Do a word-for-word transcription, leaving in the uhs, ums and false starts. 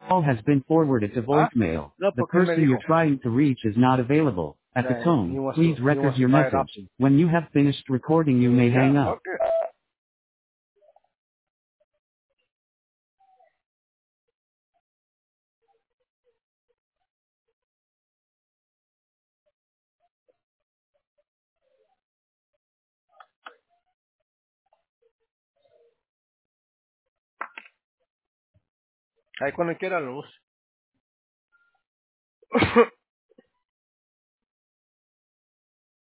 Call has been forwarded to ¿Ah? voicemail. No, The porque él me person you're dijo trying to reach is not available. At the that he tone, wants to, please he record wants to your buy it up. message. When you have finished recording, you So, may hang yeah, up. okay. Ahí cuando quiera lo use.